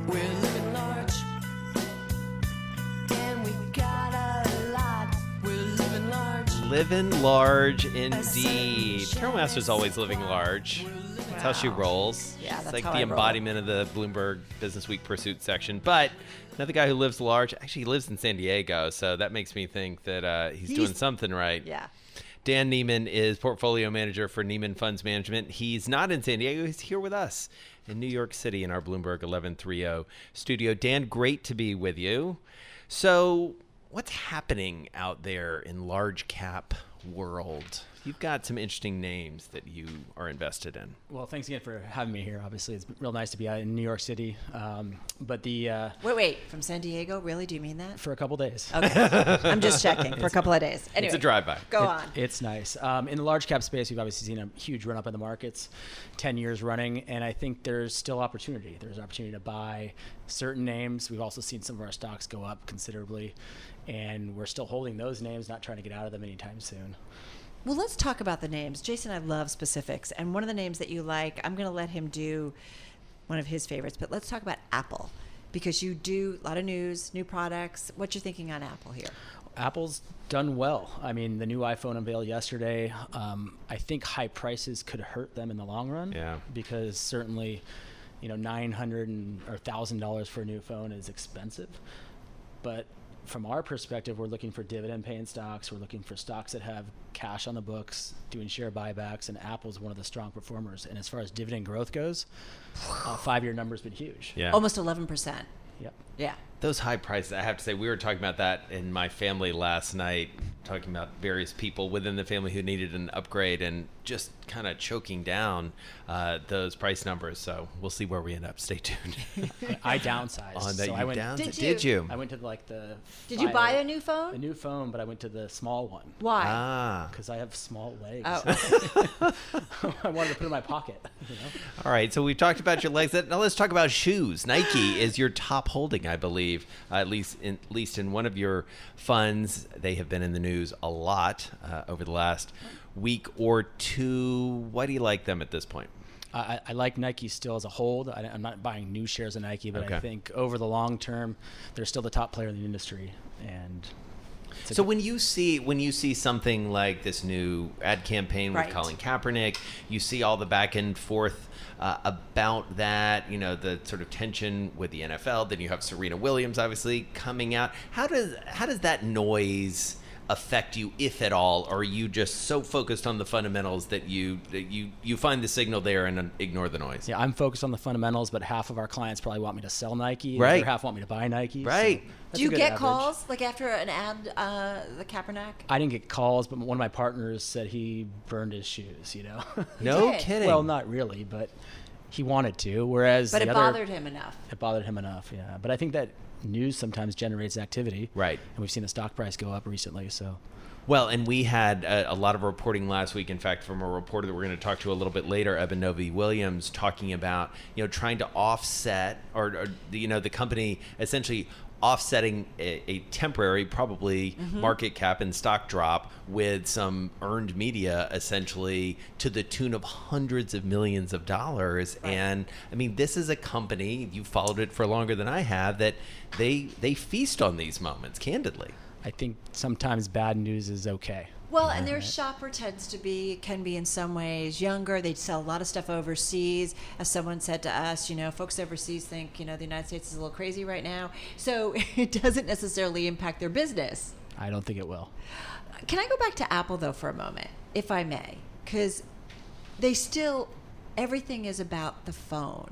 We're living large, and we got a lot. We're living large. Living large indeed. Carol Masters always living large. That's how she rolls. Yeah, It's that's like how the I roll. embodiment of the Bloomberg Business Week Pursuit section. But another guy who lives large, actually he lives in San Diego, so that makes me think that he's doing something right. Yeah. Dan Neiman is portfolio manager for Neiman Funds Management. He's not in San Diego. He's here with us in New York City in our Bloomberg 1130 studio. Dan, great to be with you. So what's happening out there in large cap world? You've got some interesting names that you are invested in. Well, thanks again for having me here. Obviously, it's real nice to be out in New York City. But the Wait, from San Diego? Really? Do you mean that? for a couple days. Okay. I'm just checking for a couple of days. Anyway, It's a drive-by. Go on. It's nice. In the large cap space, we've obviously seen a huge run up in the markets, 10 years running, and I think there's still opportunity. There's opportunity to buy certain names. We've also seen some of our stocks go up considerably, and we're still holding those names, not trying to get out of them anytime soon. Well, let's talk about the names. Jason, I love specifics. And one of the names that you like, I'm going to let him do one of his favorites. But let's talk about Apple, because you do a lot of news, new products. What you're thinking on Apple here? Apple's done well. I mean, the new iPhone unveiled yesterday. I think high prices could hurt them in the long run. Yeah. Because certainly, $900 or $1,000 for a new phone is expensive. But from our perspective, we're looking for dividend-paying stocks. We're looking for stocks that have cash on the books, doing share buybacks, and Apple's one of the strong performers. And as far as dividend growth goes, 5-year number's been huge. Yeah. Almost 11%. Yep. Yeah. Those high prices, I have to say, we were talking about that in my family last night, talking about various people within the family who needed an upgrade and just kind of choking down those price numbers. So we'll see where we end up. Stay tuned. I downsized. On that, So you downsized. Did you? I went to the Did you buy a new phone? A new phone, but I went to the small one. Why? Ah. Because I have small legs. Oh. I wanted to put it in my pocket. All right, so we've talked about your legs. Now let's talk about shoes. Nike is your top holding, I believe, at least in one of your funds. They have been in the news a lot over the last week or two. Why do you like them at this point? I like Nike still as a hold. I'm not buying new shares of Nike, but Okay. I think over the long term, they're still the top player in the industry. And So when you see something like this new ad campaign with Right. Colin Kaepernick, you see all the back and forth about that, the sort of tension with the NFL. Then you have Serena Williams obviously coming out. How does that noise affect you, if at all, or are you just so focused on the fundamentals that you find the signal there and ignore the noise? yeah, I'm focused on the fundamentals, but half of our clients probably want me to sell Nike. Right. The other half want me to buy Nike. Right. So that's Do you a good get average. calls like after an ad, the Kaepernick? I didn't get calls, but one of my partners said he burned his shoes, No did? kidding. Well, not really, but he wanted to, whereas But the it other, bothered him enough. It bothered him enough, yeah. But I think that news sometimes generates activity. Right. And we've seen the stock price go up recently, so. Well, and we had a lot of reporting last week, in fact, from a reporter that we're going to talk to a little bit later, Eben Novy-Williams, talking about, trying to offset or the company essentially offsetting a temporary, probably market cap and stock drop with some earned media, essentially to the tune of hundreds of millions of dollars. Right. And I mean, this is a company, you've followed it for longer than I have, that they feast on these moments, candidly. I think sometimes bad news is okay. Well, and their shopper can be in some ways younger. They sell a lot of stuff overseas. As someone said to us, folks overseas think, the United States is a little crazy right now. So it doesn't necessarily impact their business. I don't think it will. Can I go back to Apple, though, for a moment, if I may? Because everything is about the phone.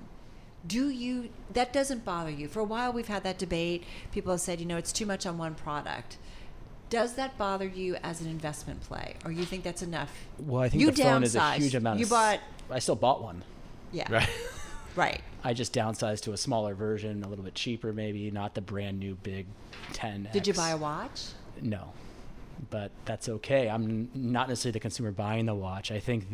That doesn't bother you? For a while, we've had that debate. People have said, it's too much on one product. Does that bother you as an investment play, or you think that's enough? Well, I think You the phone is a downsized. huge amount You of... bought... I still bought one. Yeah. Right. Right. I just downsized to a smaller version, a little bit cheaper maybe, not the brand new big 10X. Did you buy a watch? No, but that's okay. I'm not necessarily the consumer buying the watch. I think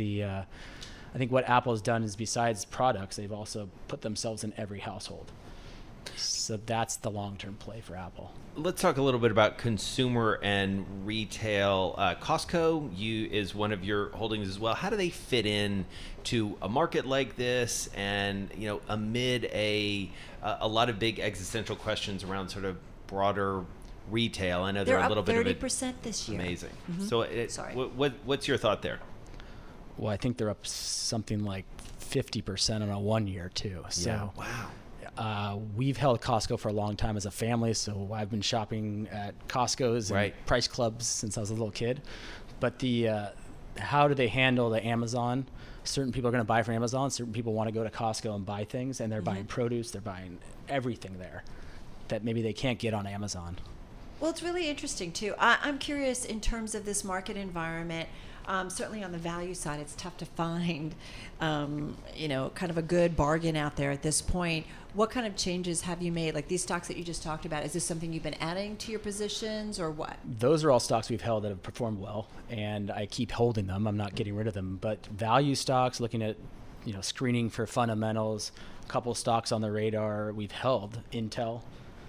what Apple has done is, besides products, they've also put themselves in every household. So that's the long-term play for Apple. Let's talk a little bit about consumer and retail. Costco is one of your holdings as well. How do they fit in to a market like this, and amid a lot of big existential questions around sort of broader retail? I know they're a little bit of 30% this year. Amazing. Mm-hmm. So, Sorry. What's your thought there? Well, I think they're up something like 50% on a 1 year too. So, yeah. Wow. We've held Costco for a long time as a family, so I've been shopping at Costco's and Price Clubs since I was a little kid. But how do they handle the Amazon? Certain people are going to buy from Amazon. Certain people want to go to Costco and buy things, and they're buying produce. They're buying everything there that maybe they can't get on Amazon. Well, it's really interesting, too. I'm curious in terms of this market environment. Certainly on the value side, it's tough to find, kind of a good bargain out there at this point. What kind of changes have you made? Like these stocks that you just talked about, is this something you've been adding to your positions or what? Those are all stocks we've held that have performed well, and I keep holding them. I'm not getting rid of them. But value stocks, looking at, screening for fundamentals, a couple stocks on the radar we've held. Intel,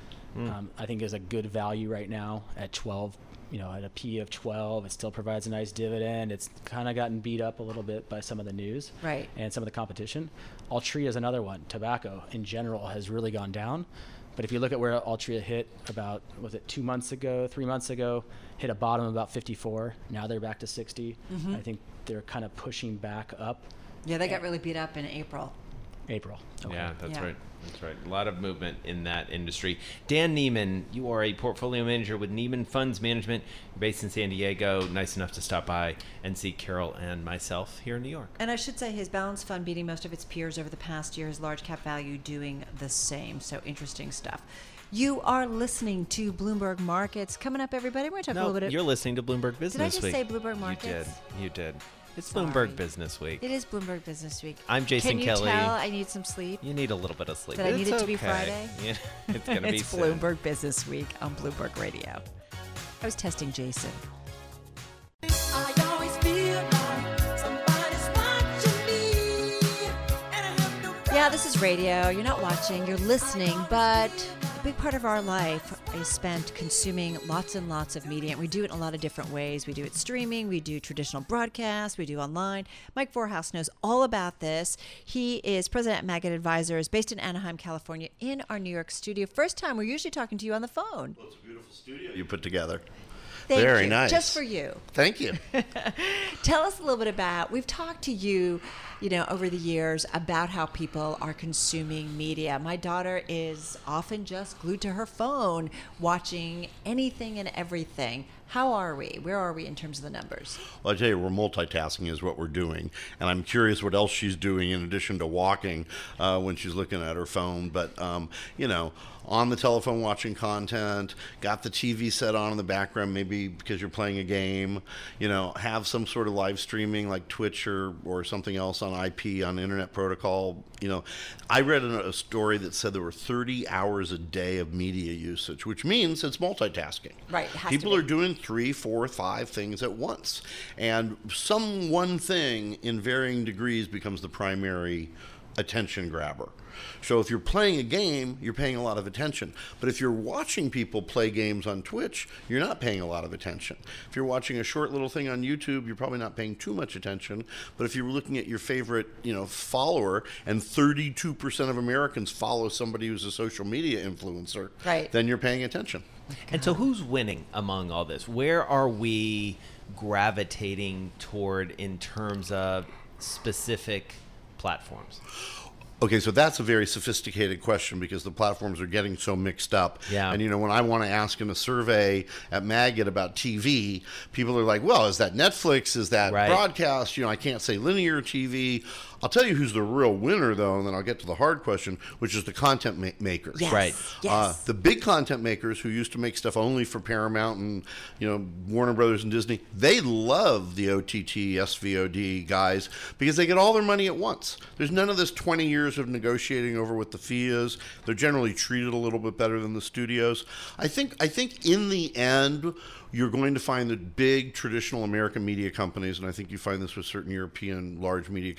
I think is a good value right now at 12. At a P of 12, it still provides a nice dividend. It's kind of gotten beat up a little bit by some of the news and some of the competition. Altria is another one. Tobacco in general has really gone down. But if you look at where Altria hit about, 3 months ago, hit a bottom of about 54. Now they're back to 60. Mm-hmm. I think they're kind of pushing back up. Yeah, they got really beat up in April. Okay. Yeah, that's right. That's right. A lot of movement in that industry. Dan Neiman, you are a portfolio manager with Neiman Funds Management. You're based in San Diego. Nice enough to stop by and see Carol and myself here in New York. And I should say his balanced fund beating most of its peers over the past year. His large cap value doing the same. So interesting stuff. You are listening to Bloomberg Markets. Coming up, everybody, we're going to talk a little bit. You're listening to Bloomberg Business Week. Did I just say Bloomberg Markets? You did. It's Sorry. Bloomberg Business Week. It is Bloomberg Business Week. I'm Jason Kelly. Can you tell I need some sleep? You need a little bit of sleep. That I need it to be Friday? Yeah, it's going to be It's soon. Bloomberg Business Week on Bloomberg Radio. I was testing Jason. I always feel like somebody's watching me, and I have no Yeah, this is radio. You're not watching, you're listening, but a big part of our life is spent consuming lots and lots of media. And we do it in a lot of different ways. We do it streaming, we do traditional broadcasts, we do online. Mike Vorhaus knows all about this. He is president at Maggot Advisors, based in Anaheim, California, in our New York studio. First time, we're usually talking to you on the phone. Well, it's a beautiful studio you put together. Thank Very you. nice. Just for you. Thank you. Tell us a little bit about, we've talked to you, over the years about how people are consuming media. My daughter is often just glued to her phone, watching anything and everything. How are we? Where are we in terms of the numbers? Well, I tell you, we're multitasking is what we're doing. And I'm curious what else she's doing in addition to walking when she's looking at her phone. But, on the telephone watching content, got the TV set on in the background, maybe because you're playing a game, have some sort of live streaming like Twitch or something else on IP, on internet protocol. I read a story that said there were 30 hours a day of media usage, which means it's multitasking. Right. It has People to be. are doing 3, 4, 5 things at once. And some one thing in varying degrees becomes the primary attention grabber. So if you're playing a game, you're paying a lot of attention. But if you're watching people play games on Twitch, you're not paying a lot of attention. If you're watching a short little thing on YouTube, you're probably not paying too much attention. But if you're looking at your favorite, follower, and 32% of Americans follow somebody who's a social media influencer, Right. then you're paying attention. And so who's winning among all this? Where are we gravitating toward in terms of specific platforms? Okay, so that's a very sophisticated question because the platforms are getting so mixed up. Yeah. And, when I want to ask in a survey at Maggot about TV, people are like, well, is that Netflix? Is that broadcast? I can't say linear TV. I'll tell you who's the real winner, though, and then I'll get to the hard question, which is the content makers. Yes. Right. Yes. The big content makers who used to make stuff only for Paramount and, Warner Brothers and Disney, they love the OTT, SVOD guys because they get all their money at once. There's none of this 20 years of negotiating over what the fee is. They're generally treated a little bit better than the studios. I think in the end, you're going to find that big traditional American media companies, and I think you find this with certain European large media companies too,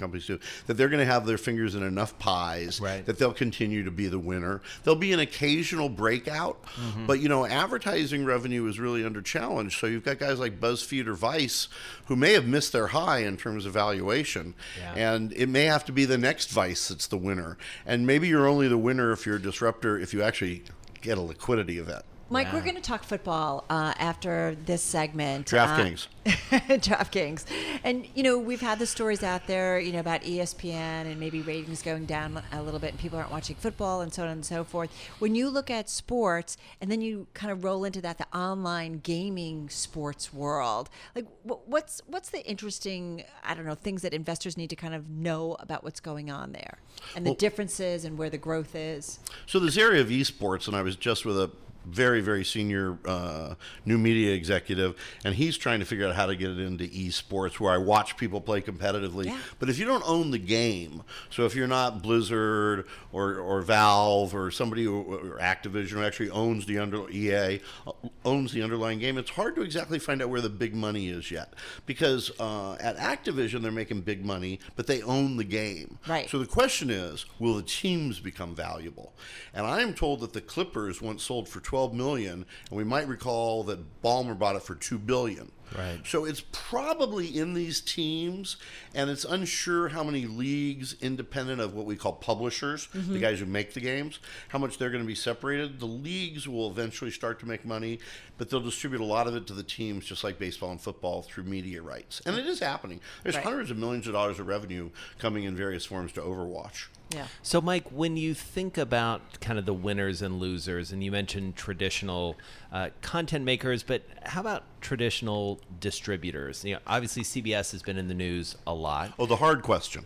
that they're going to have their fingers in enough pies Right. that they'll continue to be the winner. There'll be an occasional breakout, but advertising revenue is really under challenge. So you've got guys like BuzzFeed or Vice who may have missed their high in terms of valuation, Yeah. and it may have to be the next Vice that's the winner. And maybe you're only the winner if you're a disruptor, if you actually get a liquidity event. Mike, Yeah. we're going to talk football after this segment. DraftKings. DraftKings. And, we've had the stories out there, about ESPN and maybe ratings going down a little bit and people aren't watching football and so on and so forth. When you look at sports and then you kind of roll into that, the online gaming sports world, like what's the interesting, things that investors need to kind of know about what's going on there and the differences and where the growth is? So this area of esports, and I was just with a very, very senior new media executive, and he's trying to figure out how to get it into esports where I watch people play competitively. Yeah. But if you don't own the game, so if you're not Blizzard or Valve or somebody or Activision who actually owns the EA owns the underlying game, it's hard to exactly find out where the big money is yet. Because at Activision, they're making big money, but they own the game. Right. So the question is, will the teams become valuable? And I am told that the Clippers once sold for $12 million, and we might recall that Ballmer bought it for $2 billion. Right. So it's probably in these teams, and it's unsure how many leagues independent of what we call publishers, the guys who make the games, how much they're going to be separated. The leagues will eventually start to make money, but they'll distribute a lot of it to the teams, just like baseball and football, through media rights. And it is happening. There's Right. hundreds of millions of dollars of revenue coming in various forms to Overwatch. Yeah. So, Mike, when you think about kind of the winners and losers, and you mentioned traditional content makers, but how about traditional distributors? Obviously, CBS has been in the news a lot. Oh, the hard question.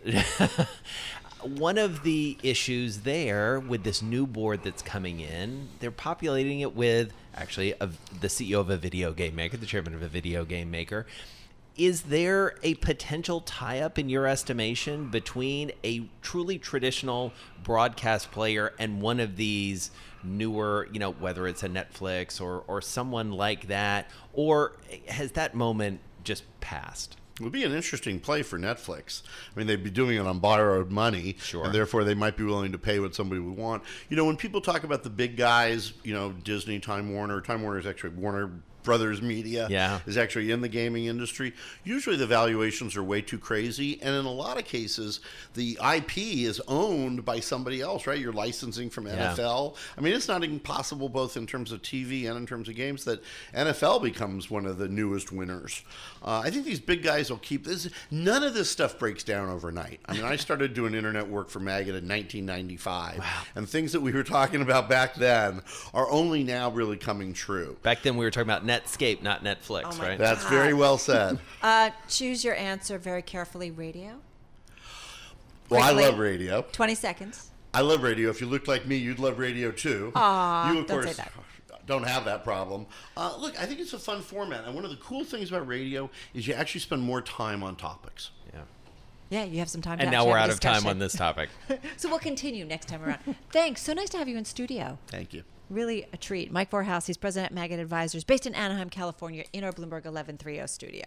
One of the issues there with this new board that's coming in, they're populating it with actually the CEO of a video game maker, the chairman of a video game maker. Is there a potential tie-up in your estimation between a truly traditional broadcast player and one of these newer, whether it's a Netflix or someone like that, or has that moment just passed? It would be an interesting play for Netflix. I mean, they'd be doing it on borrowed money, Sure. and therefore they might be willing to pay what somebody would want. When people talk about the big guys, Disney, Time Warner is actually Warner Brothers Media Yeah. is actually in the gaming industry. Usually the valuations are way too crazy, and in a lot of cases, the IP is owned by somebody else, right? You're licensing from NFL. I mean, it's not impossible, both in terms of TV and in terms of games, that NFL becomes one of the newest winners. I think these big guys will keep this. None of this stuff breaks down overnight. I mean, I started doing internet work for Maggot in 1995, and things that we were talking about back then are only now really coming true. Back then, we were talking about Netscape, not Netflix, Oh my right? That's very well said. Choose your answer very carefully. Radio. Well, I Quickly. love radio. 20 seconds. I love radio. If you looked like me, you'd love radio too. Aw, you, of don't course, say that. don't have that problem. Look, I think it's a fun format. And one of the cool things about radio is you actually spend more time on topics. Yeah. Yeah, you have some time. And to now actually we're have out a of time discussion. on this topic. So we'll continue next time around. Thanks. So nice to have you in studio. Thank you. Really a treat. Mike Vorhaus, he's president at Maggot Advisors, based in Anaheim, California, in our Bloomberg 1130 studio.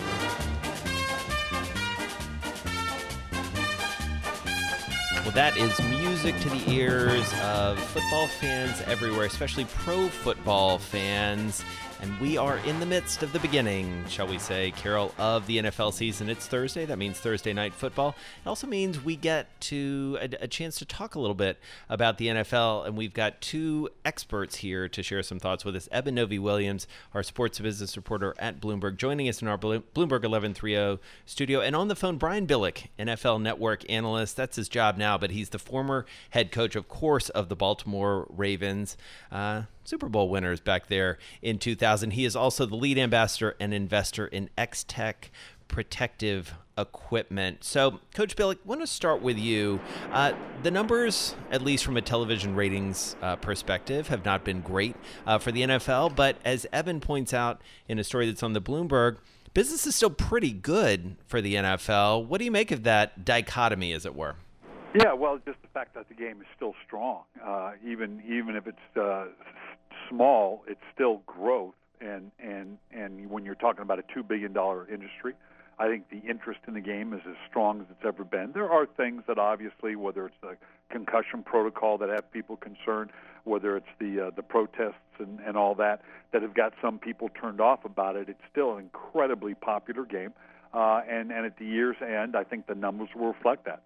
Well, that is music to the ears of football fans everywhere, especially pro football fans. And we are in the midst of the beginning, shall we say, Carol, of the NFL season. It's Thursday. That means Thursday night football. It also means we get to a chance to talk a little bit about the NFL. And we've got two experts here to share some thoughts with us. Eben Novy-Williams, our sports business reporter at Bloomberg, joining us in our Bloomberg 1130 studio. And on the phone, Brian Billick, NFL Network analyst. That's his job now, but he's the former head coach, of course, of the Baltimore Ravens. Super Bowl winners back there in 2000. He is also the lead ambassador and investor in X-Tech Protective Equipment. So, Coach Billick, I want to start with you. The numbers, at least from a television ratings perspective, have not been great for the NFL. But as Eben points out in a story that's on the Bloomberg, business is still pretty good for the NFL. What do you make of that dichotomy, as it were? Yeah, well, just the fact that the game is still strong, even if it's small, it's still growth. And when you're talking about a $2 billion industry, I think the interest in the game is as strong as it's ever been. There are things that obviously, whether it's the concussion protocol that have people concerned, whether it's the protests and all that have got some people turned off about it. It's still an incredibly popular game, and at the year's end, I think the numbers will reflect that.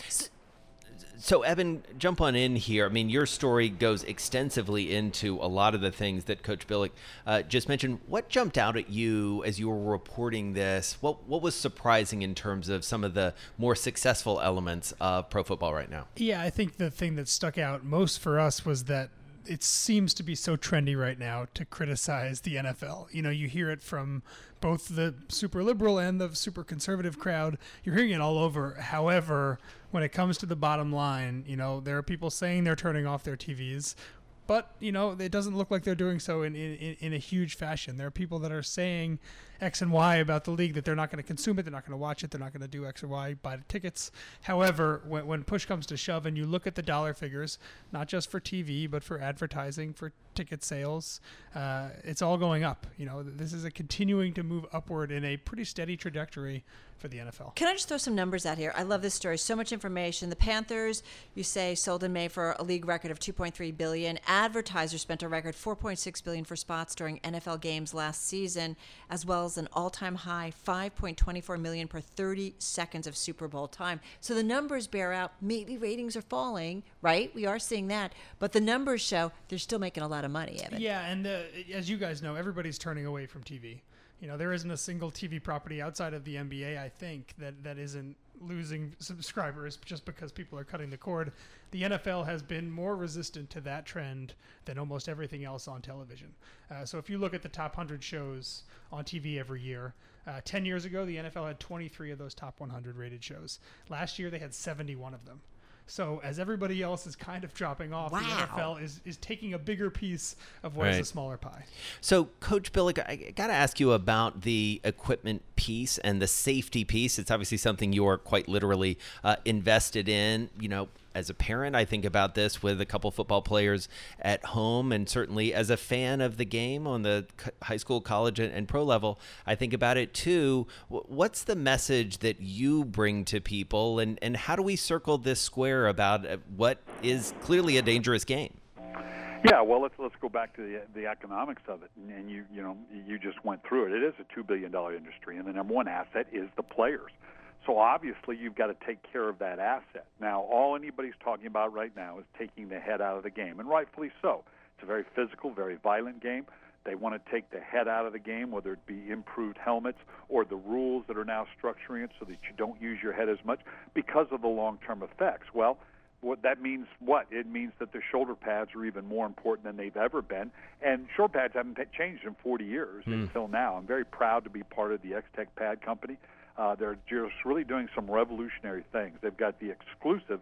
So, Evan, jump on in here. I mean, your story goes extensively into a lot of the things that Coach Billick just mentioned. What jumped out at you as you were reporting this? What was surprising in terms of some of the more successful elements of pro football right now? Yeah, I think the thing that stuck out most for us was that it seems to be so trendy right now to criticize the NFL. You know, you hear it from both the super liberal and the super conservative crowd. You're hearing it all over. However, when it comes to the bottom line, you know, there are people saying they're turning off their TVs, but, you know, it doesn't look like they're doing so in a huge fashion. There are people that are saying X and Y about the league, that they're not going to consume it, they're not going to watch it, they're not going to do X or Y, buy the tickets. However, when push comes to shove and you look at the dollar figures, not just for TV, but for advertising, for ticket sales, it's all going up. You know, this is a continuing to move upward in a pretty steady trajectory for the NFL. Can I just throw some numbers out here? I love this story. So much information. The Panthers, you say, sold in May for a league record of $2.3 billion. Advertisers spent a record $4.6 billion for spots during NFL games last season, as well as an all-time high $5.24 million per 30 seconds of Super Bowl time. So the numbers bear out. Maybe ratings are falling, right? We are seeing that, but the numbers show they're still making a lot of money, Evan. Yeah, and as you guys know, everybody's turning away from TV. You know, there isn't a single TV property outside of the NBA, I think, that isn't losing subscribers just because people are cutting the cord. The NFL has been more resistant to that trend than almost everything else on television. So if you look at the top 100 shows on TV every year, 10 years ago, the NFL had 23 of those top 100 rated shows. Last year, they had 71 of them. So as everybody else is kind of dropping off, the NFL is taking a bigger piece of what is a smaller pie. So, Coach Billick, I got to ask you about the equipment piece and the safety piece. It's obviously something you're quite literally invested in. You know, as a parent, I think about this with a couple football players at home, and certainly as a fan of the game on the high school, college, and pro level, I think about it too. What's the message that you bring to people, and how do we circle this square about what is clearly a dangerous game? Yeah, well, let's go back to the economics of it, and you just went through it. It is a $2 billion industry, and the number one asset is the players. So obviously you've got to take care of that asset. Now, all anybody's talking about right now is taking the head out of the game, and rightfully so. It's a very physical, very violent game. They want to take the head out of the game, whether it be improved helmets or the rules that are now structuring it so that you don't use your head as much because of the long-term effects. Well, what that means, it means that the shoulder pads are even more important than they've ever been, and shoulder pads haven't changed in 40 years until now. I'm very proud to be part of the X-Tech Pad Company. They're just really doing some revolutionary things. They've got the exclusive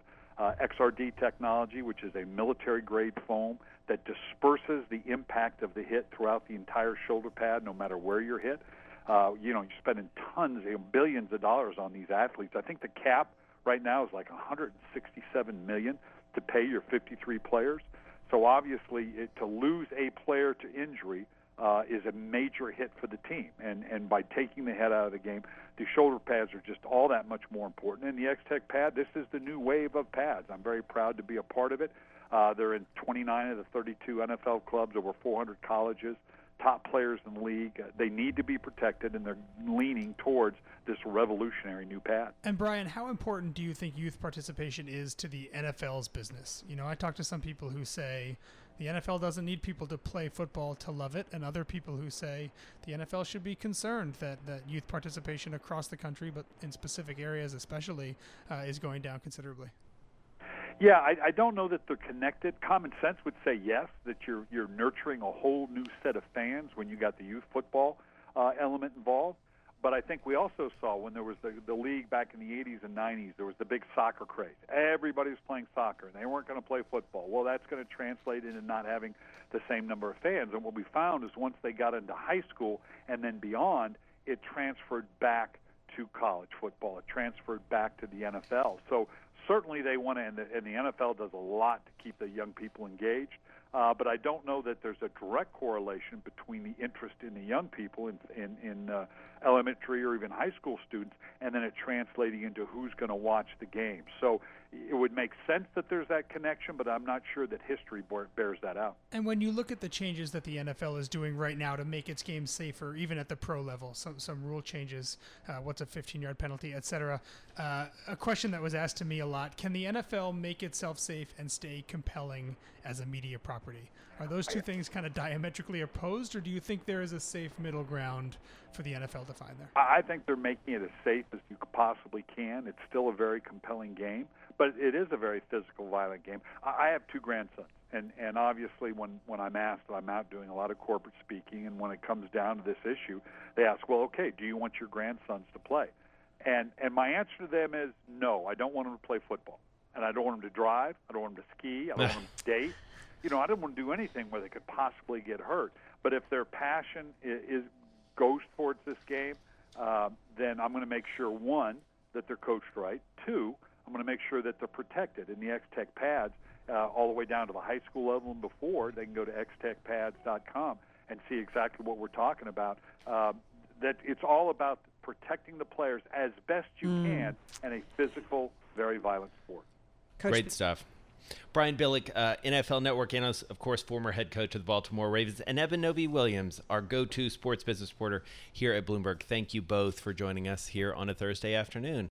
XRD technology, which is a military-grade foam that disperses the impact of the hit throughout the entire shoulder pad, no matter where you're hit. You're spending tons, billions of dollars on these athletes. I think the cap right now is like $167 million to pay your 53 players. So obviously, to lose a player to injury is a major hit for the team. And by taking the head out of the game, the shoulder pads are just all that much more important. And the X-Tech pad, this is the new wave of pads. I'm very proud to be a part of it. They're in 29 of the 32 NFL clubs, over 400 colleges, top players in the league. They need to be protected, and they're leaning towards this revolutionary new pad. And Brian, how important do you think youth participation is to the NFL's business? You know, I talk to some people who say the NFL doesn't need people to play football to love it, and other people who say the NFL should be concerned that youth participation across the country, but in specific areas especially, is going down considerably. Yeah, I don't know that they're connected. Common sense would say yes, that you're nurturing a whole new set of fans when you got the youth football element involved. But I think we also saw when there was the league back in the 80s and 90s, there was the big soccer craze. Everybody was playing soccer, and they weren't going to play football. Well, that's going to translate into not having the same number of fans. And what we found is once they got into high school and then beyond, it transferred back to college football. It transferred back to the NFL. So certainly they want to, and the NFL does a lot to keep the young people engaged. But I don't know that there's a direct correlation between the interest in the young people in elementary or even high school students and then it translating into who's going to watch the game. So it would make sense that there's that connection, but I'm not sure that history bears that out. And when you look at the changes that the NFL is doing right now to make its game safer, even at the pro level, some rule changes, what's a 15-yard penalty, etc. A question that was asked to me a lot, can the NFL make itself safe and stay compelling as a media property? Are those two things kind of diametrically opposed, or do you think there is a safe middle ground for the NFL to find there? I think they're making it as safe as you possibly can. It's still a very compelling game, but it is a very physical, violent game. I have two grandsons, and obviously when I'm asked, I'm out doing a lot of corporate speaking, and when it comes down to this issue, they ask, well, okay, do you want your grandsons to play? And my answer to them is no, I don't want them to play football. And I don't want them to drive. I don't want them to ski. I don't want them to date. I don't want to do anything where they could possibly get hurt. But if their passion goes towards this game, then I'm going to make sure, one, that they're coached right. Two, I'm going to make sure that they're protected. In the X-Tech pads, all the way down to the high school level and before, they can go to xtechpads.com and see exactly what we're talking about. That it's all about protecting the players as best you can in a physical, very violent sport. Coach, Great stuff. Brian Billick, NFL Network analyst, of course, former head coach of the Baltimore Ravens, and Eben Novy-Williams, our go-to sports business reporter here at Bloomberg. Thank you both for joining us here on a Thursday afternoon.